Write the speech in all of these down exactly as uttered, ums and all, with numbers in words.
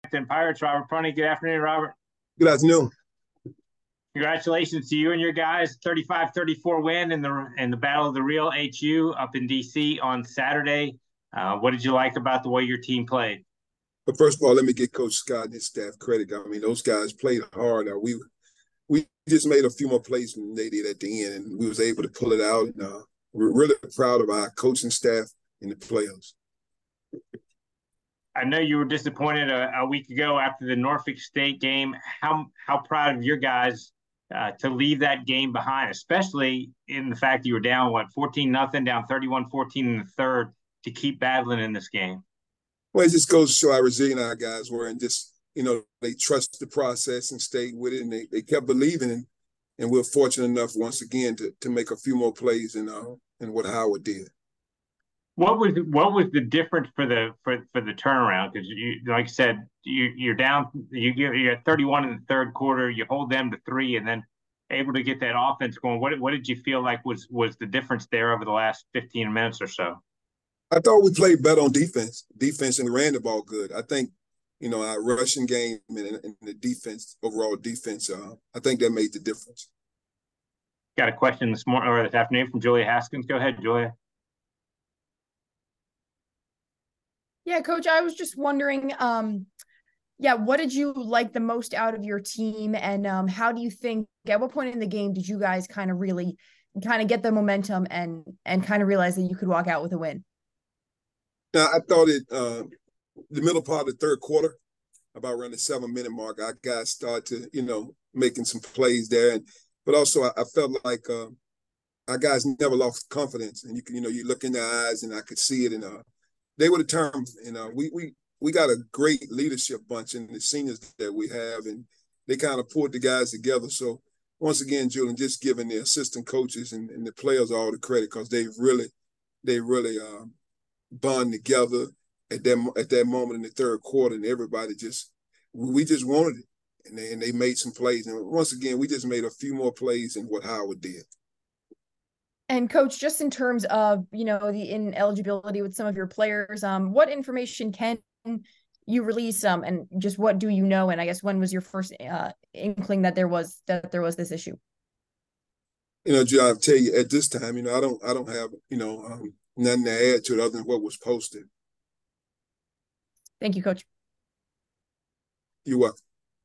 Washington Pirates. Robert Prunty. Good afternoon, Robert. Good afternoon. Congratulations to you and your guys. thirty-five thirty-four win in the in the Battle of the Real H U up in D C on Saturday. Uh, what did you like about the way your team played? But first of all, let me give Coach Scott and his staff credit. I mean, those guys played hard. Uh, we we just made a few more plays than they did at the end, and we was able to pull it out. And uh, we're really proud of our coaching staff and the players. I know you were disappointed a, a week ago after the Norfolk State game. How how proud of your guys uh, to leave that game behind, especially in the fact that you were down, what, fourteen nothing, down thirty-one fourteen in the third, to keep battling in this game? Well, it just goes to show how resilient our guys were, and just, you know, they trust the process and stayed with it, and they, they kept believing. And, and we're fortunate enough once again to to make a few more plays in, uh, in what Howard did. What was what was the difference for the for, for the turnaround? Because you, like I said, you you're down, you you're at thirty-one in the third quarter, you hold them to three, and then able to get that offense going. What what did you feel like was was the difference there over the last fifteen minutes or so? I thought we played better on defense. Defense and ran the ball good. I think, you know, our rushing game and, and the defense, overall defense, uh, I think that made the difference. Got a question this morning or this afternoon from Julia Haskins. Go ahead, Julia. Yeah, Coach, I was just wondering, um, yeah, what did you like the most out of your team? And um, how do you think, at what point in the game did you guys kind of really kind of get the momentum and and kind of realize that you could walk out with a win? Now, I thought it, uh, the middle part of the third quarter, about around the seven-minute mark, our guys started to, you know, making some plays there. And But also I, I felt like uh, our guys never lost confidence. And, you can, you know, you look in their eyes and I could see it. And uh, they were determined. You know, we we we got a great leadership bunch in the seniors that we have, and they kind of pulled the guys together. So once again, Julian, just giving the assistant coaches and, and the players all the credit, because they really, they really um, bond together at that at that moment in the third quarter, and everybody just we just wanted it, and they and they made some plays. And once again, we just made a few more plays than what Howard did. And Coach, just in terms of, you know, the ineligibility with some of your players, um, what information can you release, um, and just what do you know? And I guess when was your first uh, inkling that there was that there was this issue? You know, Joe, I'll tell you at this time, you know, I don't I don't have, you know, um, nothing to add to it other than what was posted. Thank you, Coach. You're welcome.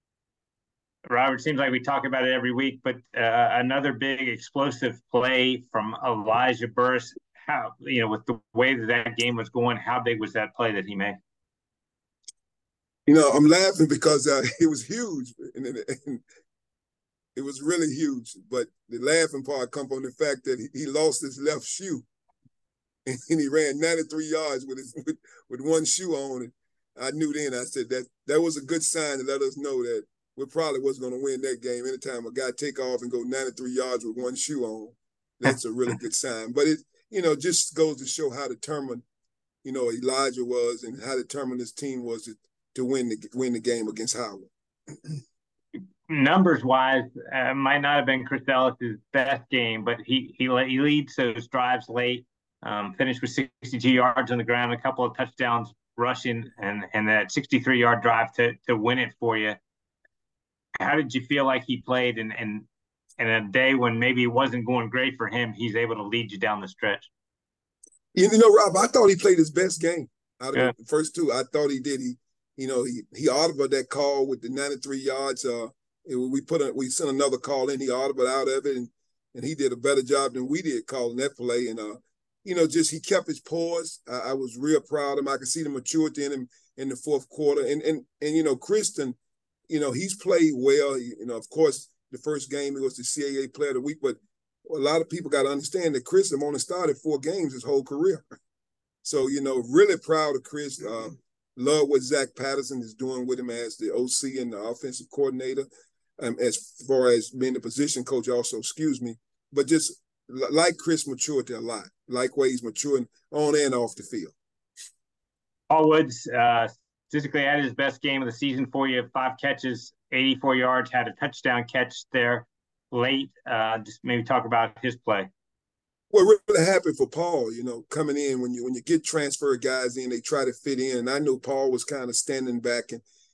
Robert, seems like we talk about it every week, but uh, another big explosive play from Elijah Burris. How, you know, with the way that that game was going, how big was that play that he made? You know, I'm laughing because uh, it was huge, and, and it was really huge. But the laughing part comes from the fact that he lost his left shoe, and he ran ninety-three yards with his with, with one shoe on. And I knew then, I said that that was a good sign to let us know that we probably wasn't going to win that game. Anytime a guy take off and go ninety-three yards with one shoe on, that's a really good sign. But it, you know, just goes to show how determined, you know, Elijah was, and how determined his team was to, to win the win the game against Howard. Numbers wise, uh, might not have been Chris Ellis's best game, but he he he leads those drives late. Um, finished with sixty-two yards on the ground, a couple of touchdowns rushing, and and that sixty-three yard drive to to win it for you. How did you feel like he played, and and in a day when maybe it wasn't going great for him, he's able to lead you down the stretch? You know, Rob, I thought he played his best game out of yeah. the first two. I thought he did. He, you know, he he audibled that call with the ninety-three yards. Uh, we put a, we sent another call in. He audibled out of it, and and he did a better job than we did calling that play. And uh, you know, just he kept his poise. I, I was real proud of him. I could see the maturity in him in the fourth quarter. And and and you know, Kristen, you know, he's played well. You know, of course, the first game he was the C A A Player of the Week, but a lot of people got to understand that Chris only started four games his whole career. So, you know, really proud of Chris. Uh, love what Zach Patterson is doing with him as the O C and the offensive coordinator, um, as far as being the position coach also, excuse me. But just like Chris matured a lot, like way he's maturing on and off the field. Paul Woods uh, statistically had his best game of the season for you, five catches, eighty-four yards, had a touchdown catch there late. Uh, just maybe talk about his play. Well, really happy for Paul, you know, coming in when you when you get transfer guys in, they try to fit in. And I know Paul was kind of standing back and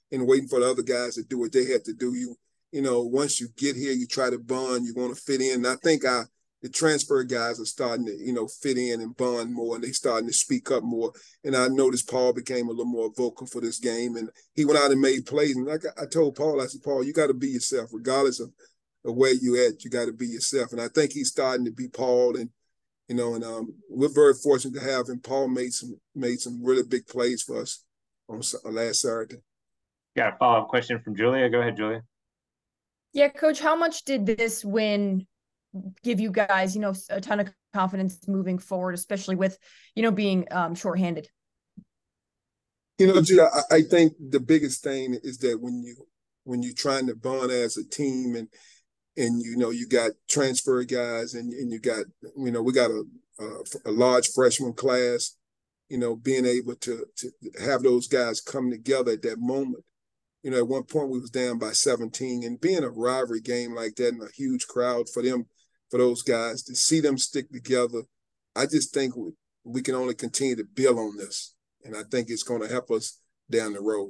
and waiting for the other guys to do what they had to do. You, you know, once you get here, you try to bond, you want to fit in. And I think I, the transfer guys are starting to, you know, fit in and bond more, and they starting to speak up more. And I noticed Paul became a little more vocal for this game, and he went out and made plays. And like I told Paul, I said, Paul, you got to be yourself, regardless of, of where you at. You got to be yourself. And I think he's starting to be Paul, and you know, and um, we're very fortunate to have him. Paul made some made some really big plays for us on last Saturday. Got a follow up question from Julia. Go ahead, Julia. Yeah, Coach, how much did this win give you guys, you know, a ton of confidence moving forward, especially with, you know, being um, shorthanded? You know, Julia, I, I think the biggest thing is that when you when you're trying to bond as a team, and and you know you got transfer guys, and and you got you know we got a a, a large freshman class, you know, being able to to have those guys come together at that moment. You know, at one point we was down by seventeen, and being a rivalry game like that and a huge crowd for them, for those guys to see them stick together, I just think we, we can only continue to build on this, and I think it's going to help us down the road.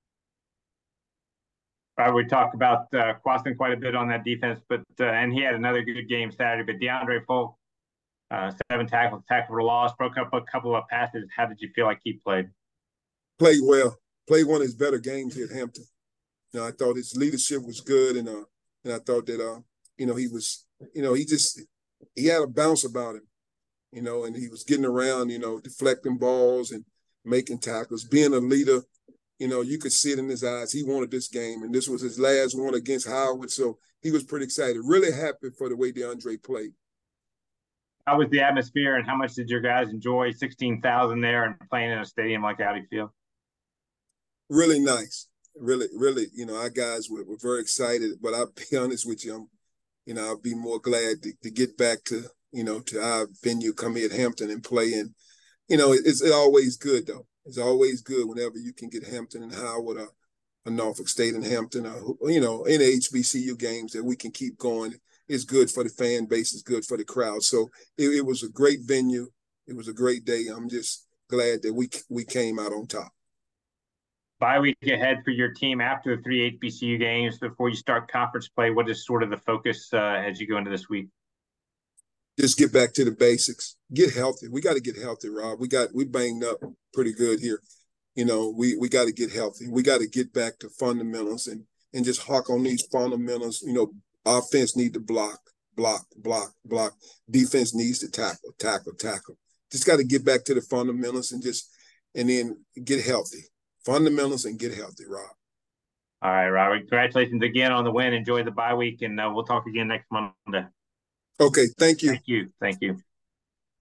Uh, we talked about uh, Quaston quite a bit on that defense, but uh, and he had another good game Saturday. But DeAndre Folk, uh, seven tackles, tackle for loss, broke up a couple of passes. How did you feel like he played? Played well. Played one of his better games here at Hampton. You know, I thought his leadership was good, and uh, and I thought that uh, you know, he was, you know, he just he had a bounce about him, you know, and he was getting around, you know, deflecting balls and making tackles, being a leader. You know, you could see it in his eyes. He wanted this game, and this was his last one against Howard, so he was pretty excited. Really happy for the way DeAndre played. How was the atmosphere, and how much did your guys enjoy sixteen thousand there and playing in a stadium like Audi Field? Really nice. Really, really, you know, our guys were, were very excited. But I'll be honest with you, I'm, you know, I'll be more glad to, to get back to, you know, to our venue, come here at Hampton and play. And, you know, it, it's always good, though. It's always good whenever you can get Hampton and Howard or, or Norfolk State and Hampton, or, you know, in H B C U games that we can keep going. It's good for the fan base. It's good for the crowd. So it, it was a great venue. It was a great day. I'm just glad that we we came out on top. Bye week ahead for your team after the three H B C U games before you start conference play. What is sort of the focus uh, as you go into this week? Just get back to the basics. Get healthy. We got to get healthy, Rob. We got we banged up pretty good here. You know, we we got to get healthy. We got to get back to fundamentals and and just hawk on these fundamentals. You know, offense need to block, block, block, block. Defense needs to tackle, tackle, tackle. Just got to get back to the fundamentals and just and then get healthy. Fundamentals and get healthy, Rob. All right, Robert. Congratulations again on the win. Enjoy the bye week, and uh, we'll talk again next Monday. Okay, thank you. Thank you. Thank you.